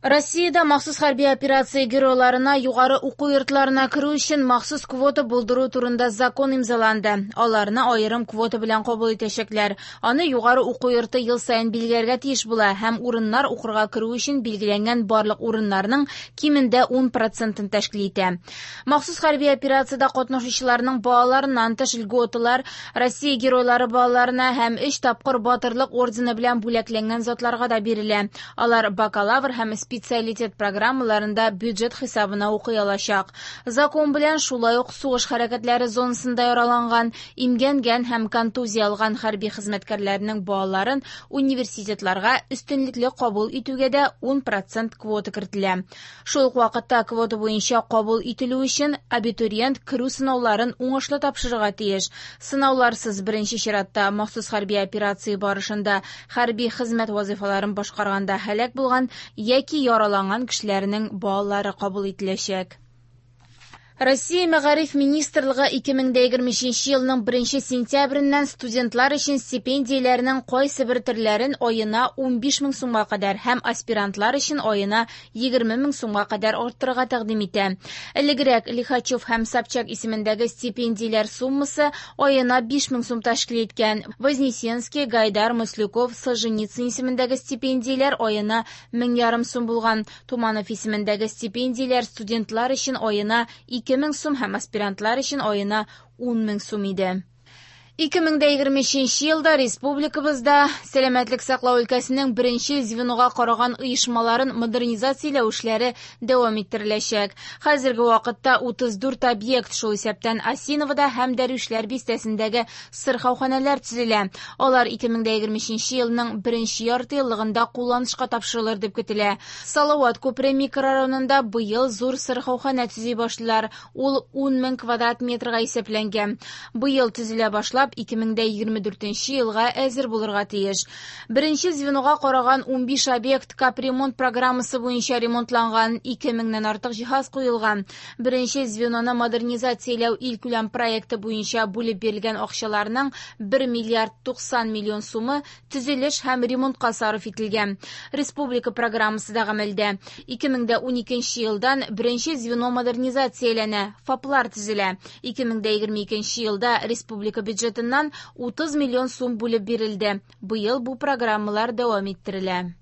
Россияда махсус хәрби операция геройларына югары уку йортларына кирү өчен махсус квота булдыру турында закон имзаланды. Аларны аерым квота белән кабул итәчәкләр. Аны югары уку йорты ел сайын билгеләргә тиеш була һәм урыннар укырга кирү өчен билгеләнгән барлык урыннарның кимендә 10% тәшкил итә. Махсус хәрби операциядә катнашучыларның балаларыннан тыш льготалар Россия геройлары балаларына һәм 3 тапкыр батырлык ордены белән бүләкләнгән затларга да бирелә. Алар бакалавр һәм специалитет программаларында бюджет хисабына укый алачак. Закон белән шулай ук сугыш хәрәкәтләре зонасында яраланган, имгәнгән һәм контузия алган хәрби хезмәткәрләрнең балаларын университетларга өстенлекле кабул итүгә дә 10% квота кертелә. Шул ук вакытта квота буенча кабул ителү өчен абитуриент кирү сынауларын уңышлы тапшырырга тиеш. Сынауларсыз беренче чиратта махсус хәрби операция барышында хәрби хезмәт вазифаларын башкарганда һәлак булган яки яраланган кешеләрнең балалары кабул ителәчәк. Россия Мәгариф министрлыгы 2023 елның 1 сентябреннән студентлар өчен стипендияләрнең кайсы бер төрләрен аена 15 мең сумга кадәр һәм аспирантлар өчен аена 20 мең сумга кадәр арттырырга тәкъдим итә. Элегрәк Лихачев һәм Собчак исемендәге стипендияләр суммасы аена 5 мең сум тәшкил иткән. Вознесенский, Гайдар, Маслюков, Солженицын исемендәге стипендияләр аена 1,5 сум булган. Туманов исемендәге стипендияләр студентлар өчен аена 2 мең сум һәм аспирантлар өчен аена 10 мең сум иде. 2023 елда республикабызда сәламәтлек саклау өлкәсенең беренче звенога караган оешмаларын модернизацияләү эшләре дәвам иттереләчәк. Хәзерге вакытта 34 объект, шул исәптән Осиновода һәм Дәрүшләр бистәсендәге сырхауханәләр төзелә. Алар 2023 елның беренче яртыеллыгында кулланышка тапшырылыр дип көтелә. Салават күпре микрорайонында быел зур сырхауханә төзи башлар. Ул 10 мең квадрат метрга исәпләнгән. Быел төзелә башлап 2024 елга әзер булырга тиеш. Беренче звенога караган 15 объект капремонт программасы буенча ремонтланган, 2000ннән артык җиһаз куелган. Беренче звеноны модернизацияләү илкүләм проекты буенча бүлеп бирелгән акчаларның 1 миллиард 90 миллион сумы төзелеш һәм ремонтка сарыф ителгән. Республика программасы да гамәлдә. 2012 елдан беренче звено модернизацияләнә, ФАПлар төзелә. 2022 елда республика бюджетыннан 30 миллион сум бүлеп бирелде. Быел бу программалар дәвам иттерелә.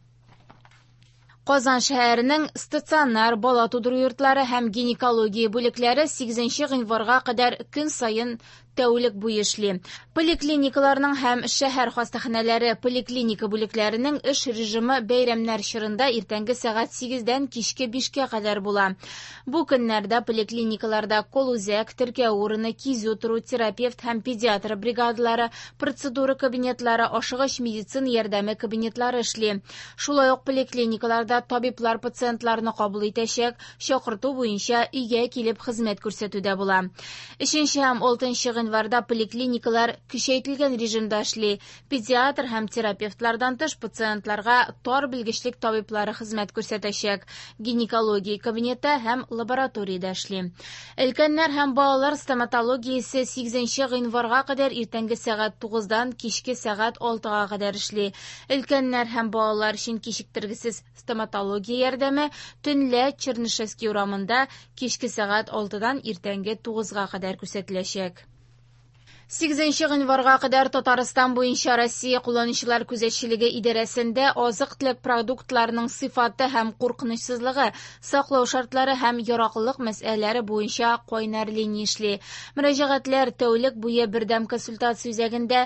Казан шәһәренең стационар бала тудыру йортлары һәм гинекология бүлекләре 8 гыйнварга кадәр көн сайын тәүлек буе эшли. Поликлиникаларның һәм шәһәр хастаханәләре поликлиника бүлекләренең эш режимы бәйрәмнәр чорында иртәнге сәгать 8-дән кичке 5-кә кадәр була. Бу көннәрдә поликлиникаларда колүзәк, теркәү урыны, кизү тору, терапевт һәм педиатр бригадалары, процедура кабинетлары, ашыгыч медицина ярдәме кабинетлары эшли. Шулай ук поликлиникаларда табиблар пациентларны кабул итәчәк, чакырту буенча өйгә килеп хезмәт күрсәтүдә була. 3 һәм 6 гыйнварда поликлиникалар көчәйтелгән режимда эшли. Педиатр һәм терапевтлардан тыш пациентларга тар белгечлек табиблары хезмәт күрсәтәчәк. Гинекология кабинеты һәм лабораториядә эшли. Өлкәннәр һәм балалар стоматологиясе 8 гыйнварга кадәр иртәнге сәгать 9-дан кичке сәгать 6-га кадәр эшли. Өлкәннәр һәм балалар өчен кичектергесез стоматология ярдәме төнлә Чернышевский урамында кичке сәгать 6-дан иртәнге 9-га кадәр күрсәтеләчәк. 8 гыйнварга кадәр Татарстан буенча Россия кулланучылар күзәтчелеге идарәсендә азык-төлек продуктларының сыйфаты һәм куркынычсызлыгы, саклау шартлары һәм яраклылык мәсьәләләре буенча кайнар линия эшли. Мөрәҗәгатьләр тәүлек буе бердәм консультация үзәгендә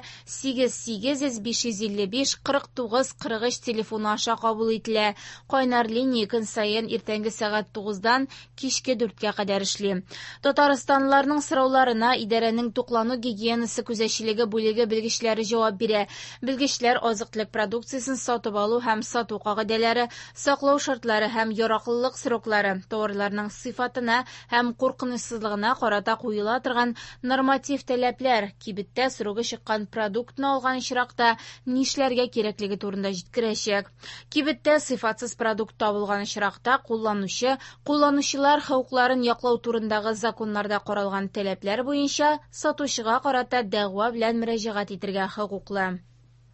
88-555-49-43 телефоны аша кабул ителә. Кайнар линия көн саен иртәнге сәгать 9-дан кичке 4-кә кадәр эшли. Татарстанлыларның сорауларына идарәнең туклану гигиенасы күзәтчелеге бүлеге белгечләре җавап бирә. Белгечләр азык-төлек продукциясын сатып алу һәм сату кагыйдәләре, саклау шартлары һәм яраклылык сроклары, товарларның сыйфатына һәм куркынычсызлыгына карата куела торган норматив таләпләр, кибеттә срогы чыккан продуктны алган очракта нишләргә кирәклеге турында җиткерәчәк. Кибеттә сыйфатсыз продукт табылган очракта кулланучылар хокукларын яклау турындагы законнарда каралган таләпләр буенча сатучыга карата дәгъва белән мөрәҗәгать итәргә хокуклы.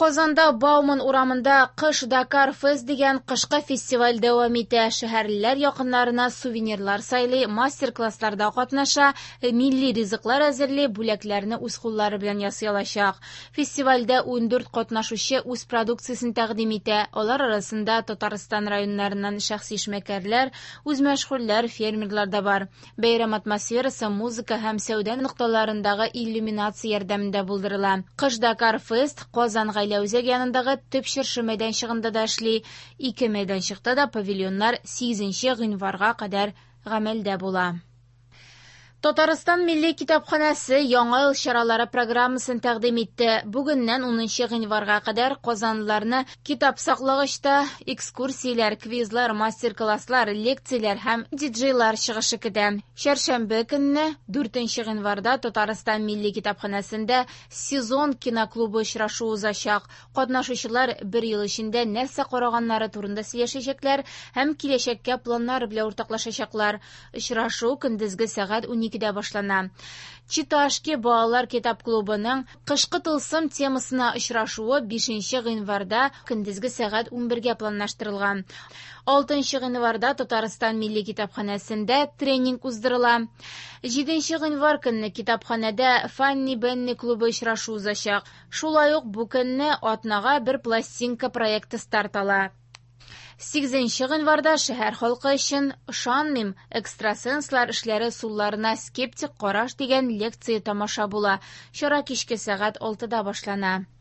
Казанда Бауман урамында Кыш Дакар Фест дигән кышкы фестиваль дәвам итә. Шәһәрлеләр якыннарына сувенирлар сайлый, мастер-классларда катнаша, милли ризыклар әзерли, бүләкләрне үз куллары белән ясый алачак. Фестивальдә 14 катнашучы үз продукциясен тәкъдим итә. Алар арасында Татарстан районнарыннан шәхси эшмәкәрләр, үз мәшгульләр, фермерлар да бар. Бәйрәм атмосферасы музыка һәм сәүдә нокталарындагы иллюминация ярдәмендә булдырыла. Кыш Дакар Фест Казан Үзәк янындагы төп чыршы мәйданчыгында да эшли. 2 мәйданчыкта да павильоннар 8 гыйнварга кадәр гамәлдә була. Татарстан Милли китапханәсе яңа ел чаралары программасын тәкъдим итте. Бүгеннән 10 гыйнварга кадәр казанлыларны китап саклагычта экскурсияләр, квизлар, мастер-класслар, лекцияләр һәм диджейлар чыгышы көтә. Чәршәмбе көнне 4 гыйнварда Татарстан Милли китапханәсендә сезон киноклубы очрашуы узачак. Катнашучылар 1 ел эчендә нәрсә караганнары турында сөйләшәчәкләр һәм киләчәккә планнар белән уртаклашачаклар. Очрашу көндезге сәгать 12-дә башлана. Читашки балалар китап клубының кышкы тылсым темасына очрашуы 5 гыйнварда көндезге сәгать 11-гә планлаштырылган. 6 гыйнварда Татарстан Милли китапханәсендә тренинг уздырыла. 7 гыйнвар көнне китапханәдә Фанни Бенни клубы очрашу узачак. Шулай ук бу көнне атнага бер пластинка проекты старт ала. 8 гыйнварда шәһәр халкы өчен «Ышанмыйм, экстрасенслар эшләре сулларына скептик караш» дигән лекция тамаша була. Чара кичке сәгать 6-да башлана.